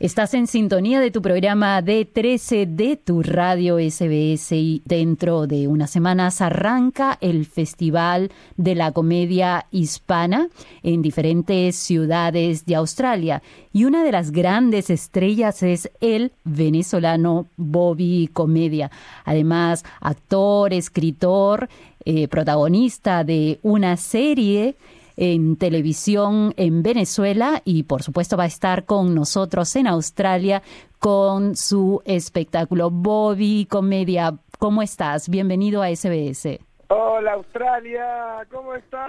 Estás en sintonía de tu programa D13 de tu radio SBS y dentro de unas semanas arranca el Festival de la Comedia Hispana en diferentes ciudades de Australia. Y una de las grandes estrellas es el venezolano Bobby Comedia. Además, actor, escritor, protagonista de una serie en televisión en Venezuela y por supuesto va a estar con nosotros en Australia con su espectáculo. Bobby Comedia, ¿cómo estás? Bienvenido a SBS. Hola Australia, ¿cómo estás?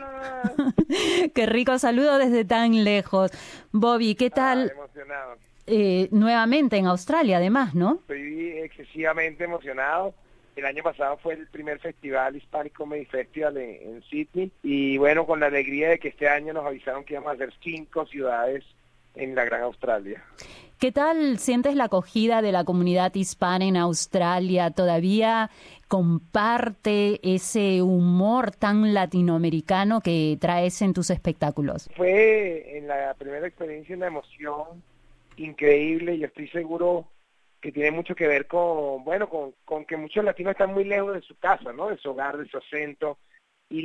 Qué rico saludo desde tan lejos. Bobby, ¿qué tal? Emocionado. Nuevamente en Australia además, ¿no? Estoy excesivamente emocionado. El año pasado fue el primer festival Hispanic Comedy Festival en Sydney y bueno, con la alegría de que este año nos avisaron que íbamos a hacer 5 ciudades en la Gran Australia. ¿Qué tal sientes la acogida de la comunidad hispana en Australia? ¿Todavía comparte ese humor tan latinoamericano que traes en tus espectáculos? Fue en la primera experiencia una emoción increíble. Yo estoy seguro que tiene mucho que ver con que muchos latinos están muy lejos de su casa, ¿no? De su hogar, de su acento, y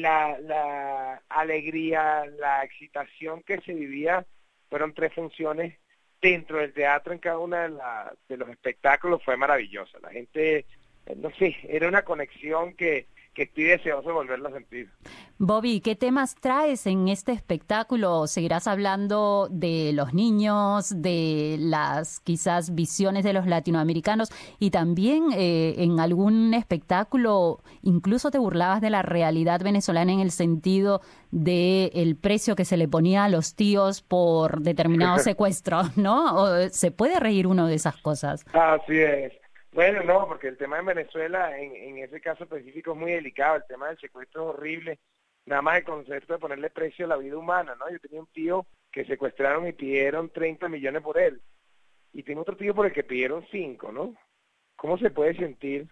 la alegría, la excitación que se vivía. Fueron 3 funciones dentro del teatro en cada una de los espectáculos, fue maravillosa. La gente, no sé, era una conexión que estoy deseoso de volverla a sentir. Bobby, ¿qué temas traes en este espectáculo? ¿Seguirás hablando de los niños, de las quizás visiones de los latinoamericanos y también en algún espectáculo incluso te burlabas de la realidad venezolana en el sentido de el precio que se le ponía a los tíos por determinado secuestro, ¿no? ¿O se puede reír uno de esas cosas? Así es. Bueno, no, porque el tema en Venezuela, en ese caso específico, es muy delicado. El tema del secuestro es horrible. Nada más el concepto de ponerle precio a la vida humana, ¿no? Yo tenía un tío que secuestraron y pidieron 30 millones por él. Y tengo otro tío por el que pidieron 5, ¿no? ¿Cómo se puede sentir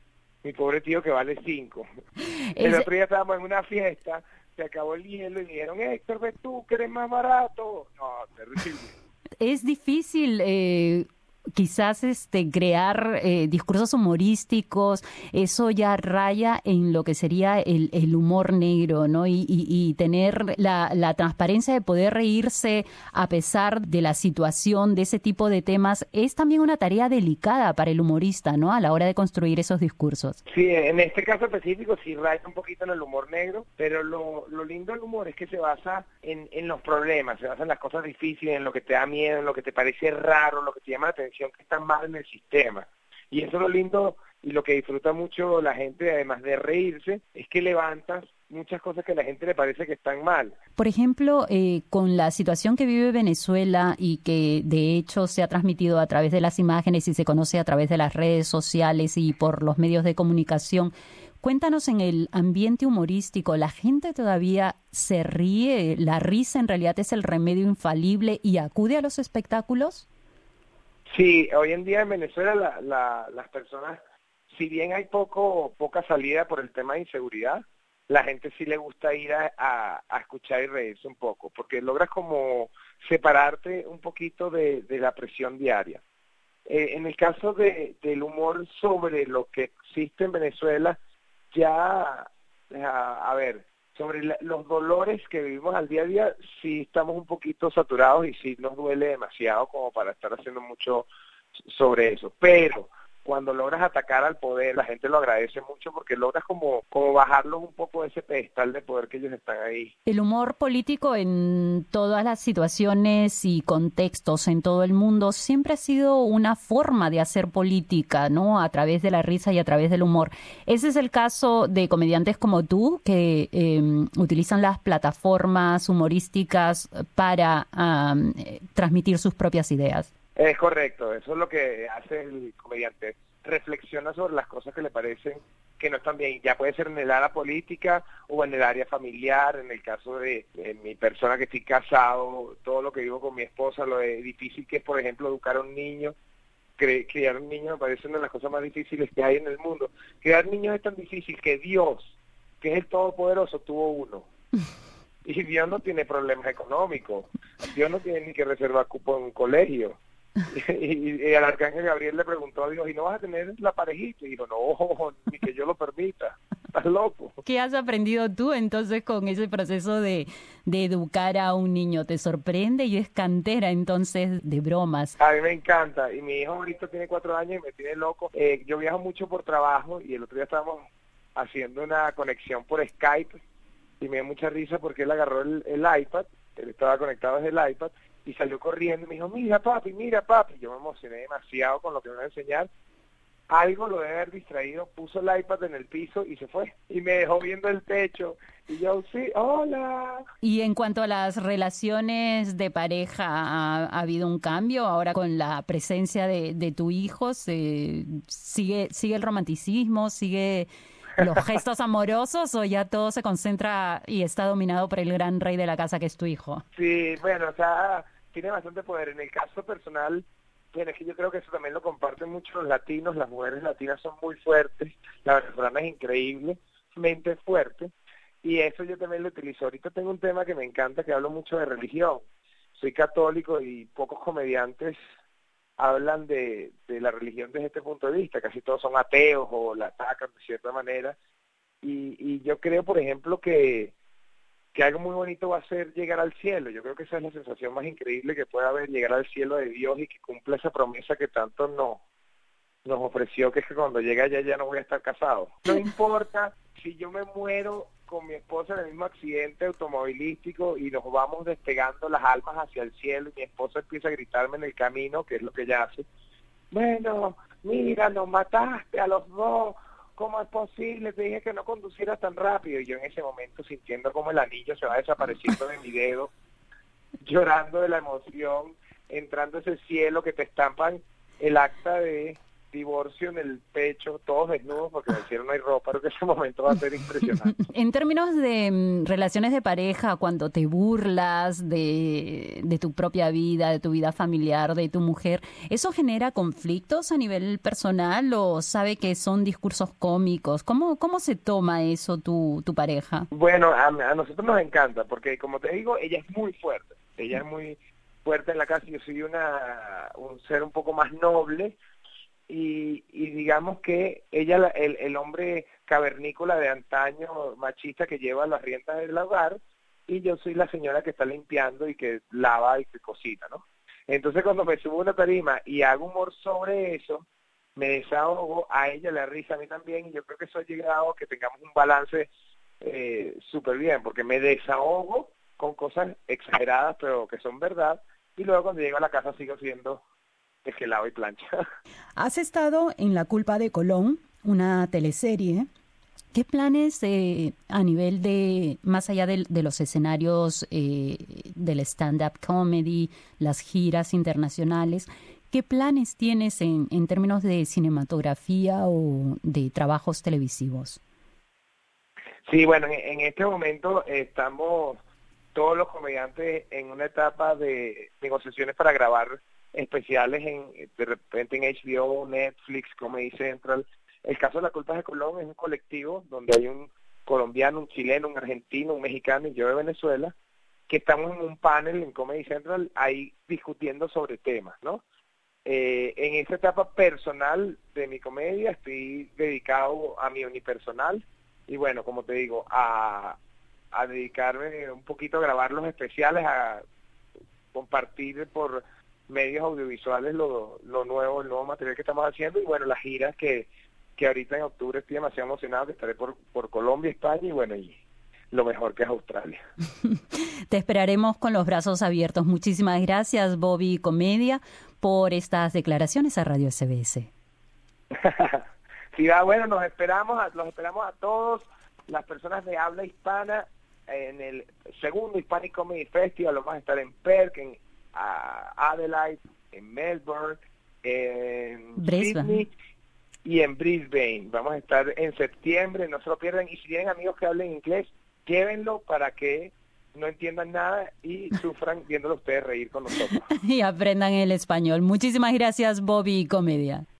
mi pobre tío que vale 5? El otro día estábamos en una fiesta, se acabó el hielo y dijeron, Héctor, ve tú, que eres más barato. No, terrible. Es difícil quizás crear discursos humorísticos, eso ya raya en lo que sería el humor negro, ¿no? Y tener la transparencia de poder reírse a pesar de la situación de ese tipo de temas es también una tarea delicada para el humorista, ¿no? A la hora de construir esos discursos. Sí, en este caso específico sí raya un poquito en el humor negro, pero lo lindo del humor es que se basa en los problemas, se basa en las cosas difíciles, en lo que te da miedo, en lo que te parece raro, lo que te llama la atención, que está mal en el sistema. Y eso es lo lindo y lo que disfruta mucho la gente, además de reírse, es que levantas muchas cosas que a la gente le parece que están mal. Por ejemplo, con la situación que vive Venezuela y que de hecho se ha transmitido a través de las imágenes y se conoce a través de las redes sociales y por los medios de comunicación, cuéntanos en el ambiente humorístico, ¿la gente todavía se ríe? ¿La risa en realidad es el remedio infalible y acude a los espectáculos? Sí, hoy en día en Venezuela las personas, si bien hay poca salida por el tema de inseguridad, la gente sí le gusta ir a escuchar y reírse un poco, porque logras como separarte un poquito de la presión diaria. En el caso del humor sobre lo que existe en Venezuela, ya, a ver, sobre los dolores que vivimos al día a día, sí estamos un poquito saturados y sí nos duele demasiado como para estar haciendo mucho sobre eso. Pero cuando logras atacar al poder, la gente lo agradece mucho porque logras como bajarlos un poco de ese pedestal de poder que ellos están ahí. El humor político en todas las situaciones y contextos en todo el mundo siempre ha sido una forma de hacer política, ¿no? A través de la risa y a través del humor. Ese es el caso de comediantes como tú que utilizan las plataformas humorísticas para transmitir sus propias ideas. Es correcto, eso es lo que hace el comediante, reflexiona sobre las cosas que le parecen que no están bien, ya puede ser en el área política o en el área familiar, en el caso de mi persona que estoy casado, todo lo que vivo con mi esposa, lo difícil que es, por ejemplo, educar a un niño, criar un niño me parece una de las cosas más difíciles que hay en el mundo. Criar niños es tan difícil que Dios, que es el Todopoderoso, tuvo uno. Y Dios no tiene problemas económicos, Dios no tiene ni que reservar cupo en un colegio. Y el arcángel Gabriel le preguntó a Dios, ¿y no vas a tener la parejita? Y dijo, no, ni que yo lo permita, estás loco. ¿Qué has aprendido tú entonces con ese proceso de educar a un niño? ¿Te sorprende y es cantera entonces de bromas? A mí me encanta, y mi hijo ahorita tiene 4 años y me tiene loco. Yo viajo mucho por trabajo y el otro día estábamos haciendo una conexión por Skype y me dio mucha risa porque él agarró el iPad, él estaba conectado desde el iPad, y salió corriendo y me dijo, mira papi. Yo me emocioné demasiado con lo que me iba a enseñar. Algo lo debe haber distraído, puso el iPad en el piso y se fue. Y me dejó viendo el techo. Y yo, sí, hola. Y en cuanto a las relaciones de pareja, ¿ha habido un cambio ahora con la presencia de tu hijo? ¿Sigue el romanticismo? ¿Sigue los gestos amorosos o ya todo se concentra y está dominado por el gran rey de la casa que es tu hijo? Sí, bueno, o sea, tiene bastante poder. En el caso personal, bueno, es que yo creo que eso también lo comparten mucho los latinos. Las mujeres latinas son muy fuertes, la venezolana es increíblemente fuerte, y eso yo también lo utilizo. Ahorita tengo un tema que me encanta, que hablo mucho de religión. Soy católico y pocos comediantes hablan de la religión desde este punto de vista. Casi todos son ateos o la atacan de cierta manera. Y yo creo, por ejemplo, que algo muy bonito va a ser llegar al cielo. Yo creo que esa es la sensación más increíble que puede haber, llegar al cielo de Dios y que cumpla esa promesa que tanto nos ofreció, que es que cuando llegue allá ya no voy a estar casado. No importa si yo me muero con mi esposa en el mismo accidente automovilístico y nos vamos despegando las almas hacia el cielo y mi esposa empieza a gritarme en el camino, que es lo que ella hace. Bueno, mira, nos mataste a los dos. ¿Cómo es posible? Te dije que no conducieras tan rápido. Y yo en ese momento sintiendo como el anillo se va desapareciendo de mi dedo, llorando de la emoción, entrando a ese cielo que te estampan el acta de divorcio en el pecho, todos desnudos porque en el cielo no hay ropa. Creo que ese momento va a ser impresionante. En términos de relaciones de pareja, cuando te burlas de tu propia vida, de tu vida familiar, de tu mujer, ¿eso genera conflictos a nivel personal o sabe que son discursos cómicos? ¿Cómo se toma eso tu pareja? Bueno, a nosotros nos encanta porque, como te digo, ella es muy fuerte. Ella es muy fuerte en la casa. Yo soy un ser un poco más noble. Y digamos que ella, el hombre cavernícola de antaño, machista, que lleva las riendas del hogar, y yo soy la señora que está limpiando y que lava y que cocina, ¿no? Entonces cuando me subo a una tarima y hago humor sobre eso, me desahogo, a ella le da risa, a mí también, y yo creo que eso ha llegado a que tengamos un balance súper bien, porque me desahogo con cosas exageradas, pero que son verdad, y luego cuando llego a la casa sigo siendo es que lavo y plancha. Has estado en La culpa de Colón, una teleserie. ¿Qué planes a nivel de, más allá de los escenarios del stand-up comedy, las giras internacionales, qué planes tienes en términos de cinematografía o de trabajos televisivos? Sí, bueno, en este momento estamos todos los comediantes en una etapa de negociaciones para grabar especiales de repente en HBO, Netflix, Comedy Central. El caso de La culpa de Colón es un colectivo donde hay un colombiano, un chileno, un argentino, un mexicano y yo de Venezuela, que estamos en un panel en Comedy Central ahí discutiendo sobre temas, ¿no? En esta etapa personal de mi comedia estoy dedicado a mi unipersonal y bueno, como te digo, a dedicarme un poquito a grabar los especiales, a compartir por medios audiovisuales lo nuevo, el nuevo material que estamos haciendo y bueno, las giras que ahorita en octubre estoy demasiado emocionado, que estaré por Colombia, España y bueno, y lo mejor que es Australia. Te esperaremos con los brazos abiertos. Muchísimas gracias, Bobby Comedia, por estas declaraciones a Radio SBS. Sí, bueno, los esperamos a todos, las personas de habla hispana, en el segundo Hispanic Comedy Festival. Vamos a estar en Perth, en Adelaide, en Melbourne, en Sydney y en Brisbane. Vamos a estar en septiembre, no se lo pierdan. Y si tienen amigos que hablen inglés, llévenlo para que no entiendan nada y sufran viéndolo ustedes reír con nosotros. Y aprendan el español. Muchísimas gracias, Bobby Comedia.